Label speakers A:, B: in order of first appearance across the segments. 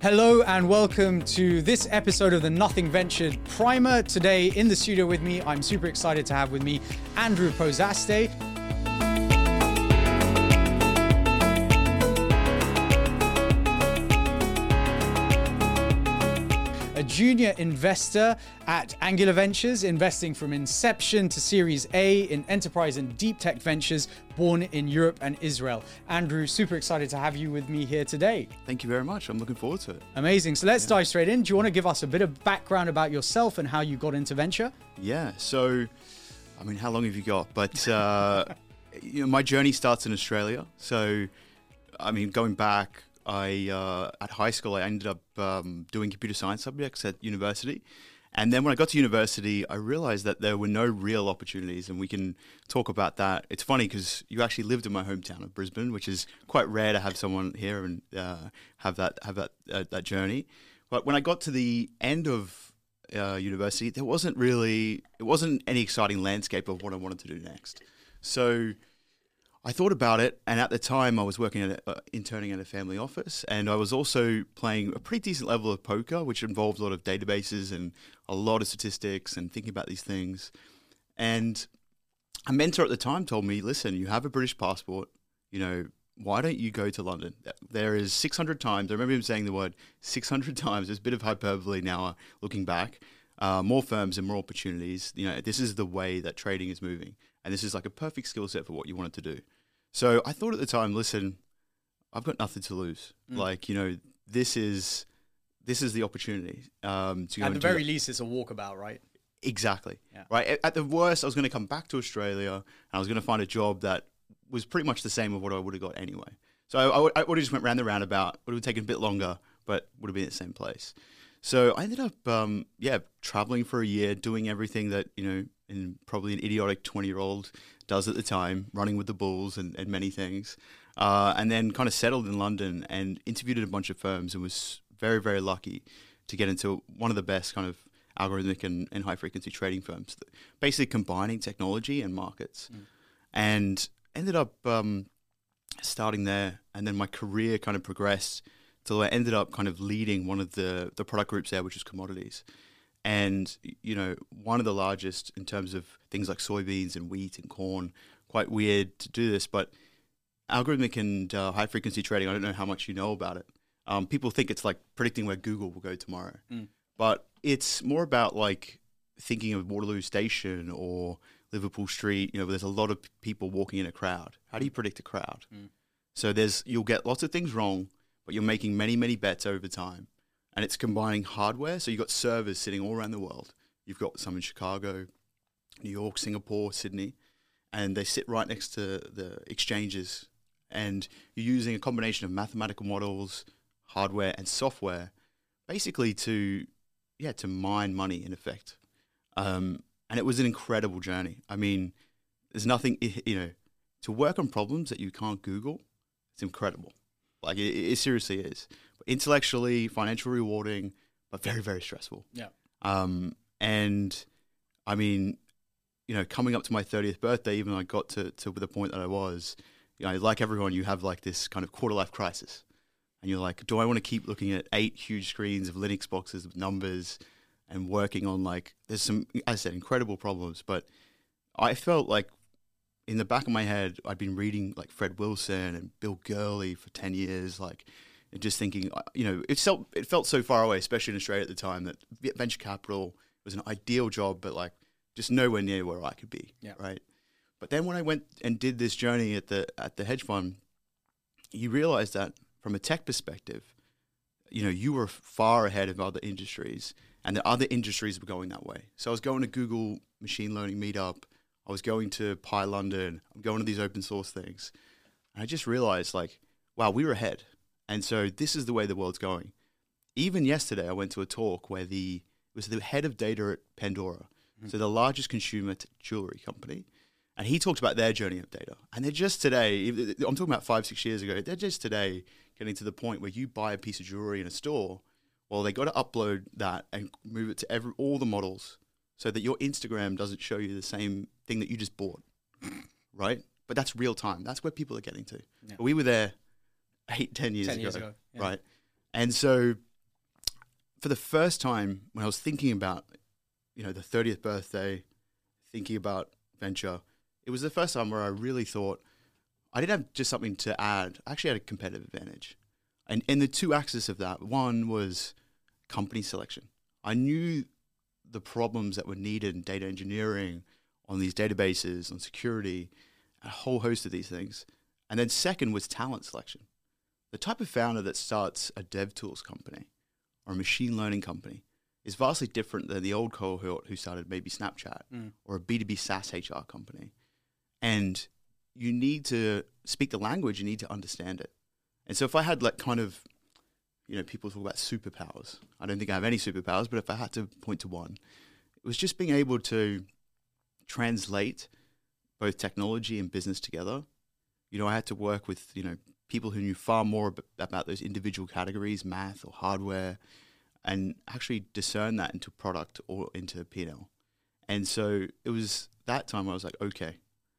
A: Hello and welcome to this episode of the Nothing Ventured Primer. Today in the studio with me, I'm super excited to have with me Andrew Pozaste. A junior investor at Angular Ventures, investing from inception to Series A in enterprise and deep tech ventures born in Europe and Israel. Andrew, super excited to have you with me here today.
B: Thank you very much. I'm looking forward to it.
A: Amazing. So let's dive straight in. Do you want to give us a bit of background about yourself and how you got into venture?
B: Yeah. So, I mean, how long have you got? But my journey starts in Australia. So, I mean, going back, at high school, I ended up doing computer science subjects at university. And then when I got to university, I realized that there were no real opportunities, and we can talk about that. It's funny because you actually lived in my hometown of Brisbane, which is quite rare to have someone here and have that journey. But when I got to the end of university, it wasn't any exciting landscape of what I wanted to do next. So I thought about it, and at the time I was working interning at a family office, and I was also playing a pretty decent level of poker, which involved a lot of databases and a lot of statistics and thinking about these things. And a mentor at the time told me, listen, you have a British passport, why don't you go to London? There is 600 times, I remember him saying the word 600 times, there's a bit of hyperbole now looking back, more firms and more opportunities. This is the way that trading is moving. And this is like a perfect skill set for what you wanted to do. So I thought at the time, listen, I've got nothing to lose. This is the opportunity. To go
A: at the very least, it's a walkabout, right?
B: Exactly.
A: Yeah.
B: Right. At the worst, I was going to come back to Australia and I was going to find a job that was pretty much the same of what I would have got anyway. So I would have just went round the roundabout. Would have taken a bit longer, but would have been at the same place. So I ended up, traveling for a year, doing everything that, and probably an idiotic 20-year-old does at the time, running with the bulls and many things. And then kind of settled in London and interviewed at a bunch of firms and was very, very lucky to get into one of the best kind of algorithmic and high-frequency trading firms, basically combining technology and markets. And ended up starting there. And then my career kind of progressed till I ended up kind of leading one of the product groups there, which is commodities. And, one of the largest in terms of things like soybeans and wheat and corn. Quite weird to do this, but algorithmic and high-frequency trading, I don't know how much you know about it. People think it's like predicting where Google will go tomorrow. But it's more about like thinking of Waterloo Station or Liverpool Street, where there's a lot of people walking in a crowd. How do you predict a crowd? So you'll get lots of things wrong, but you're making many, many bets over time. And it's combining hardware. So you've got servers sitting all around the world. You've got some in Chicago, New York, Singapore, Sydney, and they sit right next to the exchanges. And you're using a combination of mathematical models, hardware, and software, basically to mine money in effect. And it was an incredible journey. I mean, there's nothing, to work on problems that you can't Google, it's incredible. Like it seriously is. Intellectually, financially rewarding, but very, very stressful.
A: Yeah.
B: And I mean, coming up to my 30th birthday, even I got to the point that I was, like everyone, you have like this kind of quarter life crisis. And you're like, do I want to keep looking at 8 huge screens of Linux boxes with numbers and working on there's some, as I said, incredible problems. But I felt like in the back of my head, I'd been reading like Fred Wilson and Bill Gurley for 10 years, and just thinking, it felt so far away, especially in Australia at the time, that venture capital was an ideal job, but just nowhere near where I could be, right? But then when I went and did this journey at the hedge fund, you realize that from a tech perspective, you were far ahead of other industries, and the other industries were going that way. So I was going to Google Machine Learning Meetup, I was going to Pi London, I'm going to these open source things, and I just realized wow, we were ahead. And so this is the way the world's going. Even yesterday, I went to a talk where it was the head of data at Pandora, so the largest consumer jewelry company, and he talked about their journey of data. And they're just today, I'm talking about 5-6 years ago, they're just today getting to the point where you buy a piece of jewelry in a store, well, they got to upload that and move it to all the models so that your Instagram doesn't show you the same thing that you just bought, right? But that's real time. That's where people are getting to. Yeah. We were there 8-10 years ago.
A: Yeah.
B: Right? And so for the first time when I was thinking about, the 30th birthday, thinking about venture, it was the first time where I really thought I didn't have just something to add. I actually had a competitive advantage. And the two axes of that, one was company selection. I knew the problems that were needed in data engineering, on these databases, on security, a whole host of these things. And then second was talent selection. The type of founder that starts a dev tools company or a machine learning company is vastly different than the old cohort who started maybe Snapchat or a B2B SaaS HR company. And you need to speak the language, you need to understand it. And so if I had people talk about superpowers. I don't think I have any superpowers, but if I had to point to one, it was just being able to translate both technology and business together. I had to work with, people who knew far more about those individual categories, math or hardware, and actually discern that into product or into P&L. And so it was that time I was like, okay,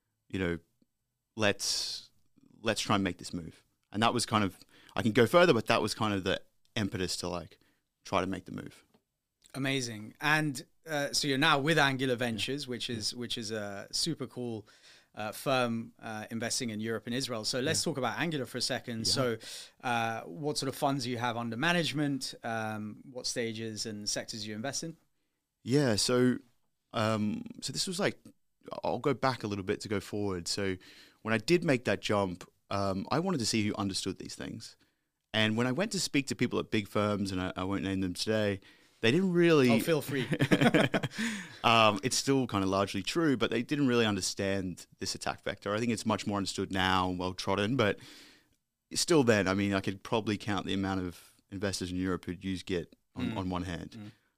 B: let's try and make this move. And that was kind of, I can go further, but that was kind of the impetus to try to make the move.
A: Amazing. And so you're now with Angular Ventures, which is a super cool firm investing in Europe and Israel. So let's talk about Angular for a second. Yeah. So what sort of funds do you have under management? What stages and sectors you invest in?
B: Yeah, so this was I'll go back a little bit to go forward. So when I did make that jump, I wanted to see who understood these things. And when I went to speak to people at big firms, and I won't name them today, they didn't really...
A: Oh, feel free.
B: It's still kind of largely true, but they didn't really understand this attack vector. I think it's much more understood now and well-trodden, but still then, I could probably count the amount of investors in Europe who'd use Git on one hand.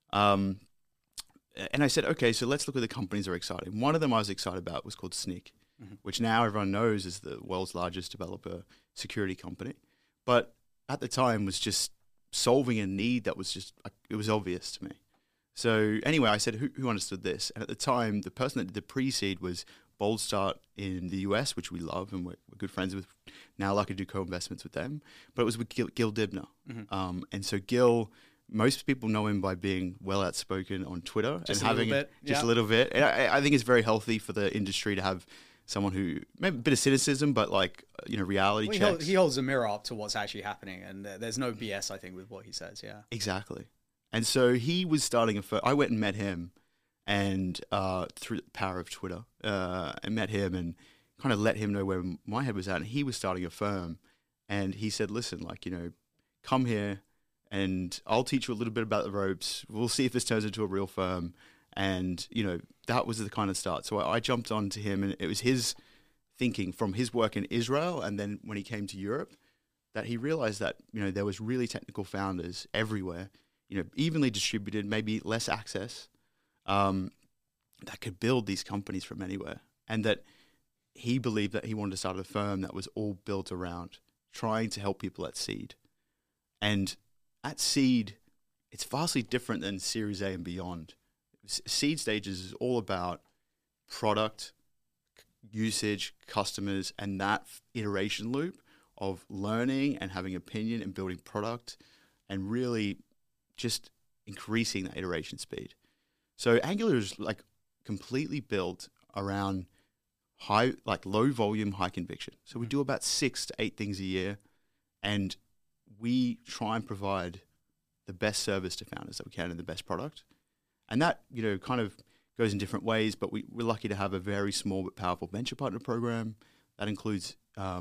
B: And I said, okay, so let's look at the companies that are exciting. One of them I was excited about was called Snyk, which now everyone knows is the world's largest developer security company. But at the time was just solving a need that was just, it was obvious to me. So anyway, I said, who understood this? And at the time, the person that did the pre-seed was Boldstart in the US, which we love and we're good friends with. Now lucky to do co-investments with them. But it was with Gil Dibner. And so Gil, most people know him by being well outspoken on Twitter
A: just
B: and having a little bit. And I think it's very healthy for the industry to have someone who maybe a bit of cynicism, but reality checks.
A: He holds a mirror up to what's actually happening, and there's no BS, I think, with what he says. Yeah,
B: exactly. And so he was starting I went and met him, and through the power of Twitter, and met him and kind of let him know where my head was at. And he was starting a firm, and he said, "Listen, come here, and I'll teach you a little bit about the ropes. We'll see if this turns into a real firm." And, that was the kind of start. So I jumped onto him, and it was his thinking from his work in Israel. And then when he came to Europe, that he realized that, there was really technical founders everywhere, evenly distributed, maybe less access, that could build these companies from anywhere. And that he believed that he wanted to start a firm that was all built around trying to help people at seed. And at seed, it's vastly different than Series A and beyond. Seed stages is all about product, usage, customers, and that iteration loop of learning and having opinion and building product and really just increasing that iteration speed. So Angular is completely built around low volume, high conviction. So we do about 6 to 8 things a year, and we try and provide the best service to founders that we can and the best product. And that, kind of goes in different ways, but we're lucky to have a very small but powerful venture partner program that includes,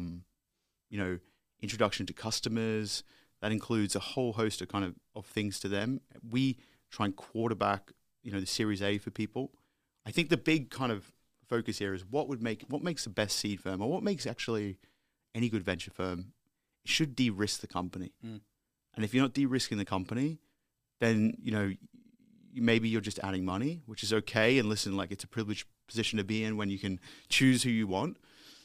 B: introduction to customers. That includes a whole host of things to them. We try and quarterback, the Series A for people. I think the big kind of focus here is what makes the best seed firm, or what makes actually any good venture firm. It should de-risk the company. And if you're not de-risking the company, then, maybe you're just adding money, which is okay. And listen, it's a privileged position to be in when you can choose who you want.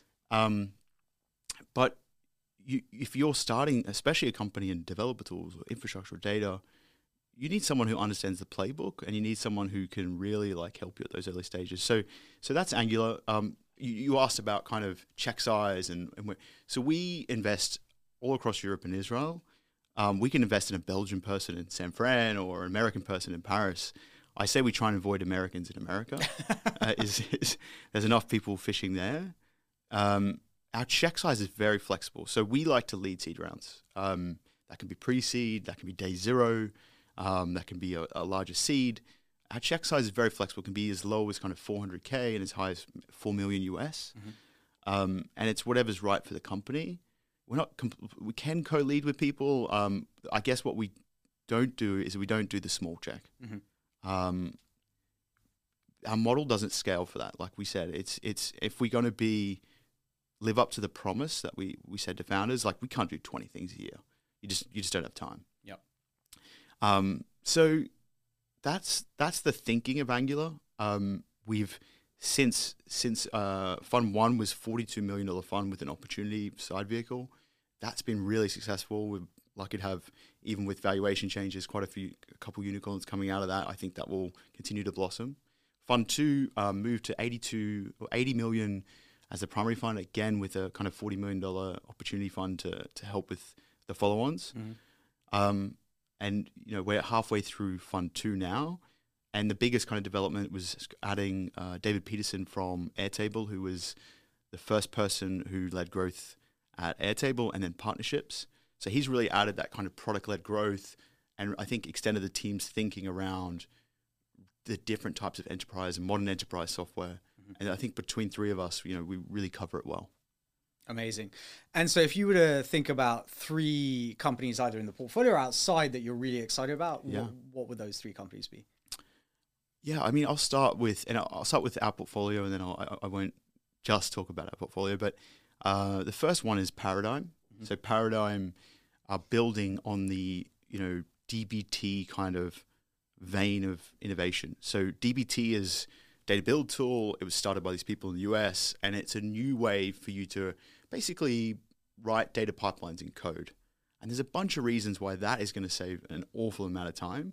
B: But if you're starting, especially a company in developer tools or infrastructure or data, you need someone who understands the playbook, and you need someone who can really help you at those early stages. So that's Angular. You asked about kind of check size, so we invest all across Europe and Israel. we can invest in a Belgian person in San Fran or an American person in Paris. I say we try and avoid Americans in America. There's enough people fishing there. Our check size is very flexible. So we like to lead seed rounds. That can be pre-seed, that can be day zero, that can be a larger seed. Our check size is very flexible. It can be as low as kind of 400K and as high as 4 million US. And it's whatever's right for the company. We can co-lead with people. I guess what we don't do is we don't do the small check. Our model doesn't scale for that. Like we said, it's if we're going to live up to the promise that we said to founders, like we can't do 20 things a year. You just don't have time.
A: Yep.
B: So that's the thinking of Angular. We've since Fund 1 was $42 million fund with an opportunity side vehicle. That's been really successful. We're lucky to have, even with valuation changes, a couple unicorns coming out of that. I think that will continue to blossom. Fund 2 moved to 80 million as the primary fund, again with a kind of $40 million opportunity fund to help with the follow-ons. And we're halfway through Fund 2 now. And the biggest kind of development was adding David Peterson from Airtable, who was the first person who led growth at Airtable and then partnerships. So he's really added that kind of product-led growth and I think extended the team's thinking around the different types of enterprise and modern enterprise software. And I think between three of us, we really cover it well.
A: Amazing. And so if you were to think about three companies either in the portfolio or outside that you're really excited about, what would those three companies be?
B: Yeah, I mean, I'll start with our portfolio, and then I won't just talk about our portfolio. But the first one is Paradigm. So Paradigm are building on the DBT kind of vein of innovation. So DBT is data build tool. It was started by these people in the US, and it's a new way for you to basically write data pipelines in code. And there's a bunch of reasons why that is going to save an awful amount of time.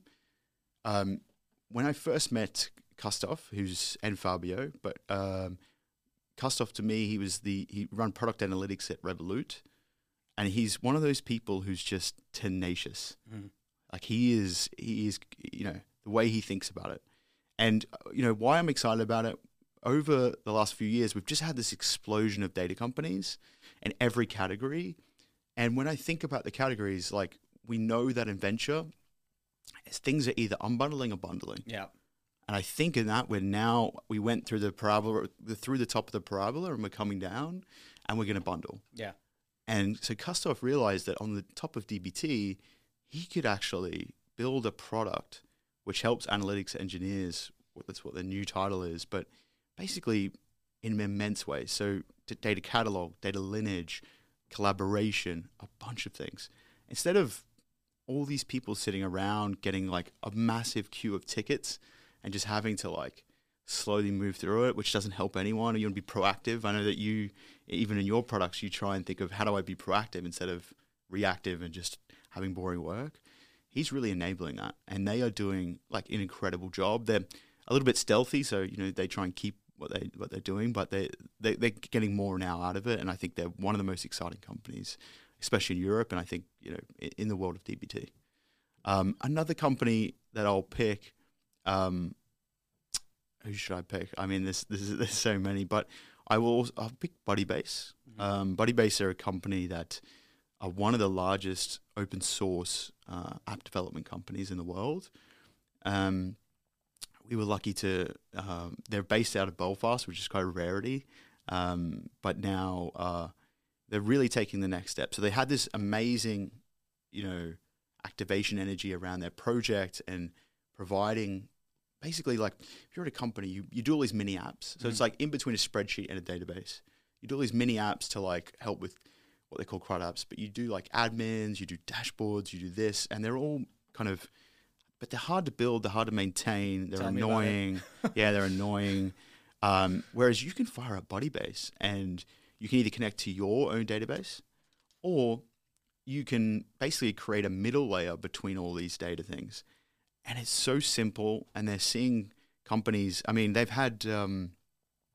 B: When I first met Christoph, and Fabio, but Christoph, to me, he ran product analytics at Revolut, and he's one of those people who's just tenacious. Like he is, the way he thinks about it. And, why I'm excited about it, over the last few years, we've just had this explosion of data companies in every category. And when I think about the categories, like we know that in venture, things are either unbundling or bundling.
A: Yeah.
B: And I think in that we went through the parabola, through the top of the parabola, and we're coming down and we're going to bundle.
A: Yeah. And
B: so Christoph realized that on the top of DBT, he could actually build a product which helps analytics engineers. That's what their new title is, but basically in immense ways. So data catalog, data lineage, collaboration, a bunch of things. Instead of all these people sitting around getting like a massive queue of tickets and just having to like slowly move through it, which doesn't help anyone. You want to be proactive. I know that you, even in your products, you try and think of how do I be proactive instead of reactive and just having boring work. He's really enabling that, and they are doing like an incredible job. They're a little bit stealthy, so they try and keep what they're doing, but they're getting more now out of it, and I think they're one of the most exciting companies, especially in Europe, and I think in the world of DBT. Another company that I'll pick, who should I pick? I mean, there's so many, but I'll pick Buddybase. Buddybase are a company that are one of the largest open source app development companies in the world. We were lucky they're based out of Belfast, which is quite a rarity, but now they're really taking the next step. So they had this amazing, activation energy around their project and providing basically like if you're at a company, you do all these mini apps. So it's like in between a spreadsheet and a database. You do all these mini apps to like help with what they call CRUD apps, but you do like admins, you do dashboards, you do this, and they're all kind of, but they're hard to build, they're hard to maintain, they're annoying. Yeah, they're annoying. Whereas you can fire up Buddybase and you can either connect to your own database or you can basically create a middle layer between all these data things. And it's so simple, and they're seeing companies, I mean, they've had, the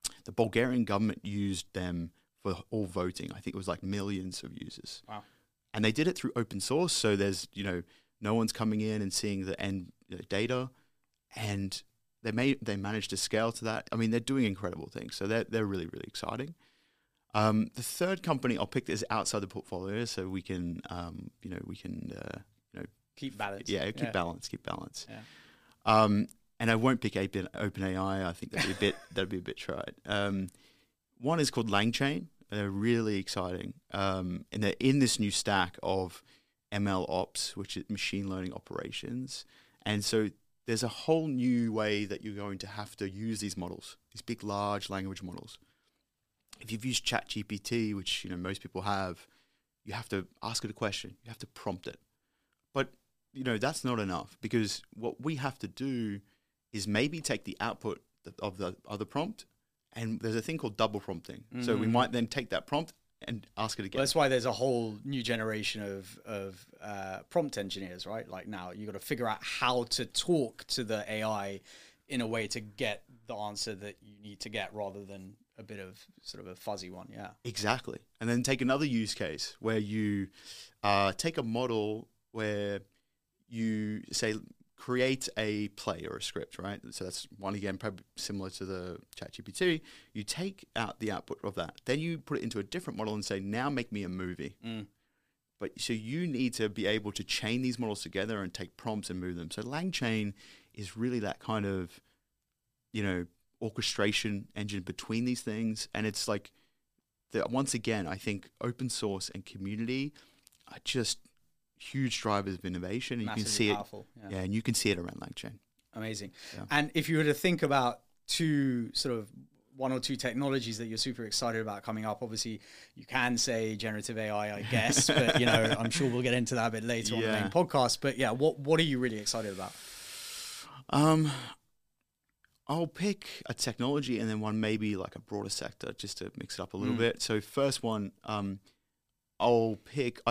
B: Bulgarian government used them for all voting. I think it was like millions of users.
A: Wow.
B: and they did it through open source. So there's no one's coming in and seeing the end data, and they managed to scale to that. I mean, they're doing incredible things. So they're really, really exciting. The third company I'll pick is outside the portfolio, so we can
A: keep balance.
B: Yeah, keep balance.
A: Yeah.
B: And I won't pick OpenAI. I think that'd be a bit tried. One is called LangChain. They're really exciting, and they're in this new stack of ML ops, which is machine learning operations. And so there's a whole new way that you're going to have to use these models, these big, large language models. If you've used ChatGPT, which most people have, you have to ask it a question. You have to prompt it. But that's not enough, because what we have to do is maybe take the output of the other prompt, and there's a thing called double prompting. Mm-hmm. So we might then take that prompt and ask it again.
A: Well, that's why there's a whole new generation of prompt engineers, right? Like now you got to figure out how to talk to the AI in a way to get the answer that you need to get, rather than a bit of sort of a fuzzy one. Yeah,
B: exactly. And then take another use case where you take a model where you say, create a play or a script, right? So that's one, again, probably similar to the ChatGPT. You take out the output of that. Then you put it into a different model and say, now make me a movie. But so you need to be able to chain these models together and take prompts and move them. So LangChain is really that kind of, orchestration engine between these things. And it's like, once again, I think open source and community are just huge drivers of innovation. And
A: massively
B: you can see
A: powerful.
B: it. Yeah, and you can see it around LangChain.
A: Amazing.
B: Yeah.
A: And if you were to think about one or two technologies that you're super excited about coming up, obviously you can say generative AI, I guess, but I'm sure we'll get into that a bit later on the main podcast. But yeah, what are you really excited about?
B: I'll pick a technology and then one maybe like a broader sector, just to mix it up a little bit. So first one, I will pick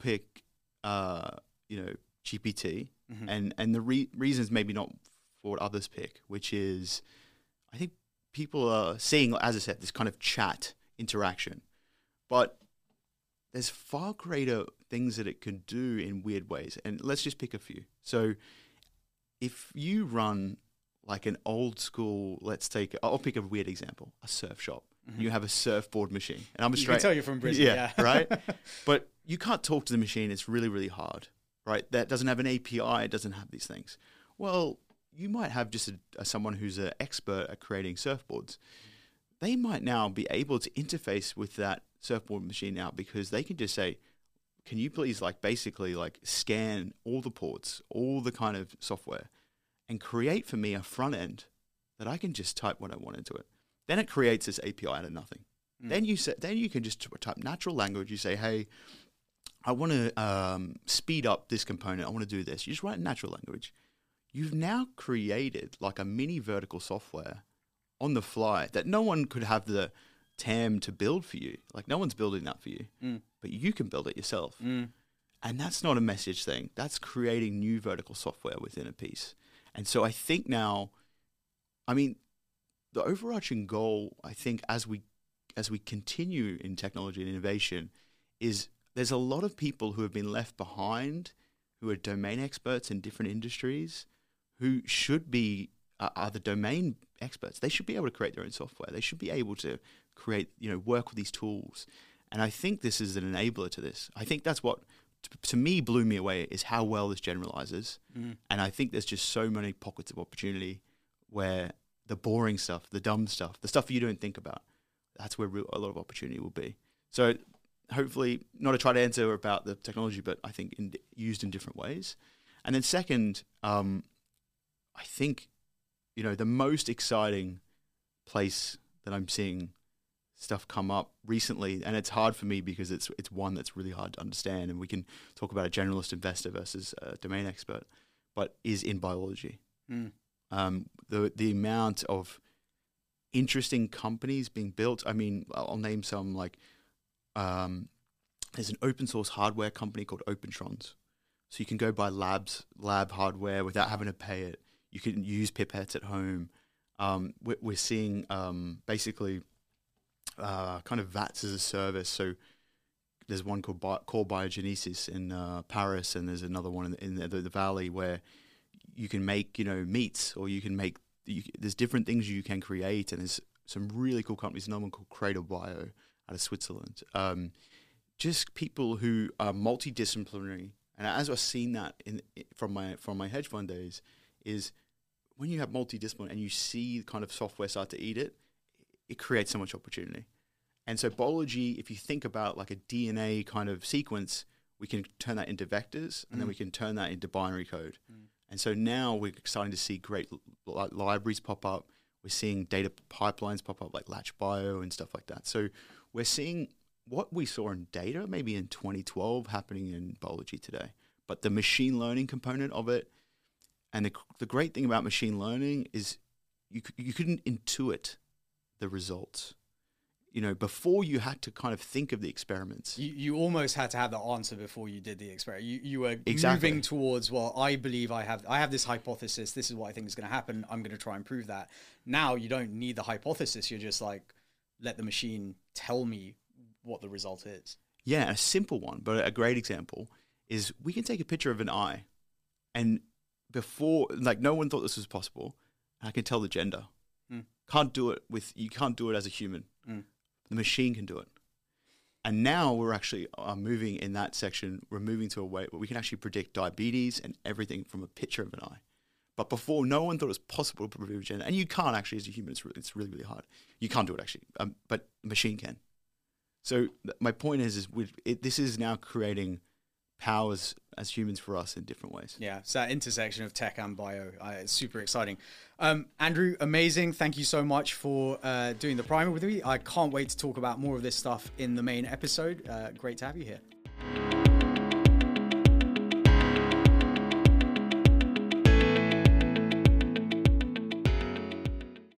B: GPT, and the reasons maybe not for what others pick, which is I think people are seeing, as I said, this kind of chat interaction, but there's far greater things that it can do in weird ways. And let's just pick a few. So if you run like an old school, I'll pick a weird example, a surf shop. You have a surfboard machine, and I'm
A: can tell you're from Brisbane.
B: Yeah, right. But you can't talk to the machine. It's really, really hard, right? That doesn't have an API. It doesn't have these things. Well, you might have just someone who's an expert at creating surfboards. They might now be able to interface with that surfboard machine now, because they can just say, can you please basically scan all the ports, all the kind of software, and create for me a front end that I can just type what I want into it. Then it creates this API out of nothing. Then you can just type natural language. You say, hey, I want to speed up this component. I want to do this. You just write in natural language. You've now created like a mini vertical software on the fly that no one could have the TAM to build for you. Like no one's building that for you, but you can build it yourself. And that's not a message thing. That's creating new vertical software within a piece. And so I think now, the overarching goal, I think, as we continue in technology and innovation, is there's a lot of people who have been left behind, who are domain experts in different industries, who should be are the domain experts. They should be able to create their own software. They should be able to create, work with these tools. And I think this is an enabler to this. I think that's what, to me, blew me away, is how well this generalizes. And I think there's just so many pockets of opportunity where the boring stuff, the dumb stuff, the stuff you don't think about, that's where a lot of opportunity will be. So hopefully, not to try to answer about the technology, but I think used in different ways. And then second, I think, the most exciting place that I'm seeing stuff come up recently, and it's hard for me because it's one that's really hard to understand, and we can talk about a generalist investor versus a domain expert, but is in biology. The amount of interesting companies being built. I'll name some, there's an open source hardware company called Opentrons. So you can go buy lab hardware without having to pay it. You can use pipettes at home. We're seeing basically kind of VATs as a service. So there's one called Core Biogenesis in Paris, and there's another one in the Valley where you can make, meats, or you can make, there's different things you can create, and there's some really cool companies. Another one called Cradle Bio out of Switzerland. Just people who are multidisciplinary, and as I've seen that from my hedge fund days, is when you have multidisciplinary and you see kind of software start to eat it, it creates so much opportunity. And so biology, if you think about like a DNA kind of sequence, we can turn that into vectors, and then we can turn that into binary code. And so now we're starting to see great libraries pop up. We're seeing data pipelines pop up like Latch Bio and stuff like that. So we're seeing what we saw in data maybe in 2012 happening in biology today. But the machine learning component of it, and the great thing about machine learning is you couldn't intuit the results. Before you had to kind of think of the experiments.
A: You almost had to have the answer before you did the experiment. You were
B: Exactly.
A: moving towards, well, I believe I have this hypothesis. This is what I think is going to happen. I'm going to try and prove that. Now you don't need the hypothesis. You're just like, let the machine tell me what the result is.
B: Yeah, a simple one, but a great example is we can take a picture of an eye, and before, like, no one thought this was possible. I can tell the gender. You can't do it as a human. The machine can do it. And now we're actually moving in that section. We're moving to a way where we can actually predict diabetes and everything from a picture of an eye. But before, no one thought it was possible to predict gender. And you can't actually, as a human, it's really, really hard. You can't do it actually, but the machine can. So my point is this is now creating powers as humans for us in different ways.
A: Yeah, it's that intersection of tech and bio. It's super exciting. Andrew, amazing. Thank you so much for doing the primer with me. I can't wait to talk about more of this stuff in the main episode. Great to have you here.